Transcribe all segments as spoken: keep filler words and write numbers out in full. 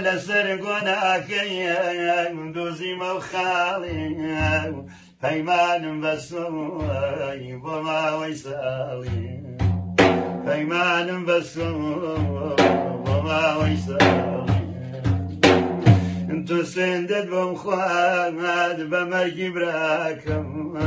لەسەر گۆناکەی دۆزیمە و خاڵی پەیمانم بەسۆی بۆ ماوەی ساڵی پەیمانم بەسۆ بۆ ماوەی ساڵی تۆ سوێندت بۆم خوارد بە مەرگی براکەم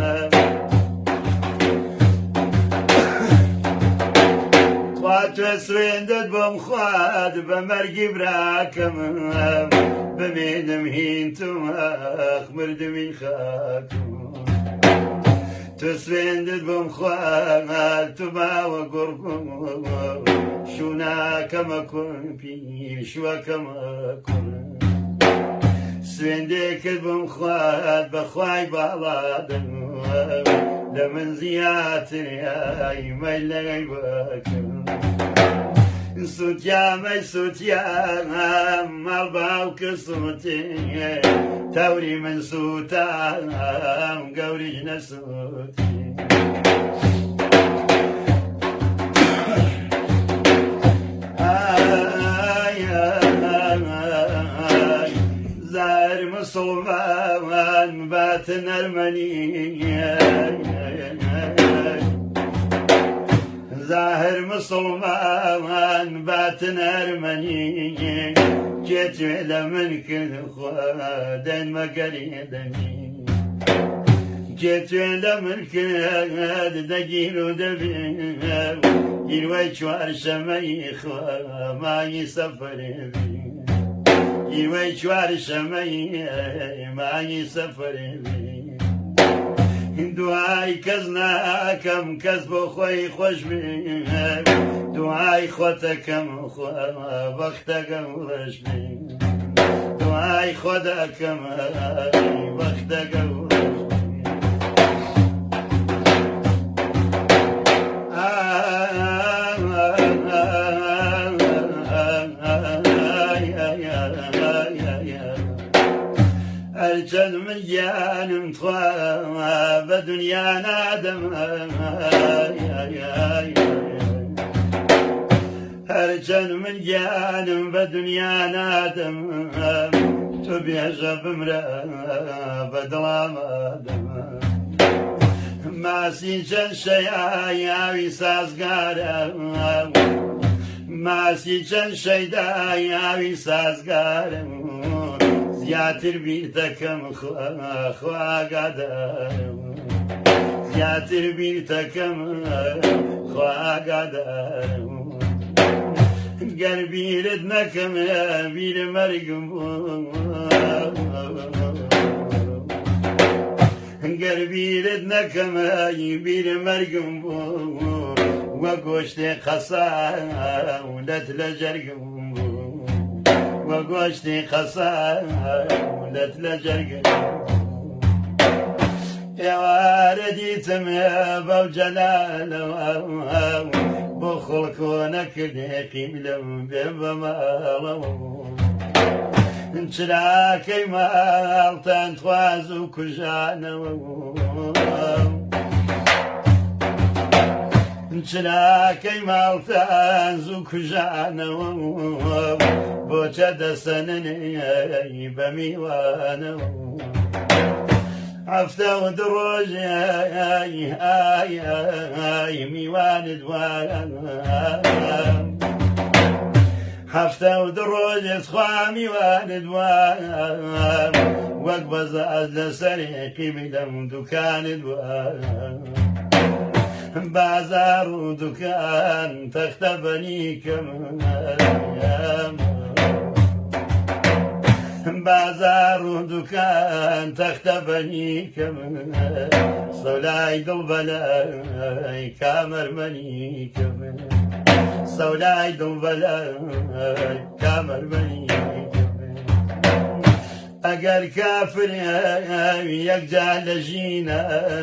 خوا تۆ سوێندت بۆم خوارد بە مەرگی براکەم بمێنم هین تومەخ مردمی خاکم تۆ سوێندت بۆم خوارد تو ماوە گوڕگم شووناکەمە کۆن پیشوەکەمە کۆن سوێندێکت بۆم خوارد بەخوای باڵادن لە من زیاتر ئایمەی لەگەی بەکەم سووتیامەی سووتیام ماڵ باوکە سووتێ تەوری من سووتام گەوریش نەسووتی زار مسڵمان باتە نەرمەنی زاهر مسڵمان باتە نەرمەنی کێتوێ لە من کرد خوا دەنمە گەرێدەنی کێتوێ لە من کرد دەگیر و دەبێ گیروەی چوارشەمەی خوا مانگی سەفەرێبی گیروەی چوارشەمەی مانگی سەفەرێبی دوای کەس ناکەم کەس بۆ خۆی خۆش بێ دوای خۆتەکەم بەختەکەم ڕەش بێ دوای خۆدەکەم بەختەکەم هەرچەند من گیانم توا بە دنیا نادەم هەرچەند من گیانم بە دنیا نادەم تۆ بێژە بمرە بە دڵامادەم ماسی چەند شەیاوی سازگارە ماسی چەند شەیداوی سازگارم زیاتر بیر دەکەم خواگادارم زیاتر بیر دەکەم خواگادارم گەر بیرت نەکەم بیرە مەرگم گەر بیرت نەکەم بیرە مەرگم وە گۆشتێ قەساولەت لە جەرگم وە گۆشتی قەساولەت لە جەرگم ئێوارە دیتم بەو جەلالەوە بۆ خوڵکۆ نەکردێقیم لەم بێ بە ماڵەوە چراکەی ماڵتان تواز و کوژانەوە چراکەی ماڵتان زوو کوژانەوە بۆچە دەسەننی بە میوانەوە هەفتە و دو ڕۆژی ئای میوانت وایە هەفتە و دو ڕۆژێت خوا میوانت وایە وەک بەزاز لەسەرێکی لەم دوکانت وایە بازار و دوکان تەختە بەنیکەم بازار و دوکان تەختە بەنیکەم سەولای دڵ بەلای کامەرمەنیکەم سەولای دڵ بەلای کامەرمەنیکەم ئەگەر کافر یەکجا لە ژینە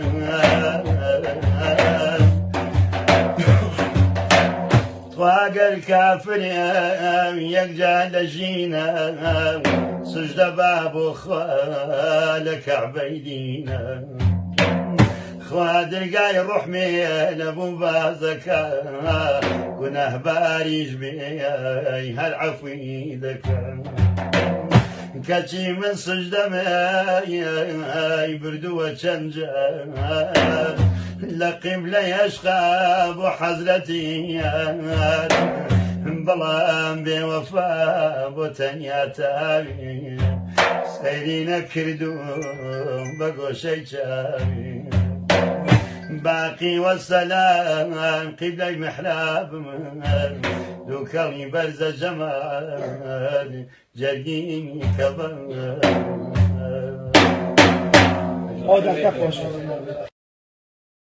خواگەر کافر یەکجا لە ژینە سوژدە با بۆ خوا لە کەعبەی دینە خواد القاي الروح من ابو بازك كنه باريج بي هالعفوي لك كاتشي من سجدة ماي بردو وشنجا لقب لي اشخاب وحزلتي بلان بوفا بوتنيا تابي سيرين كردو بقو شي شابي باقي والسلام قبلي محراب ذكرني برز جمال جرقيني كبر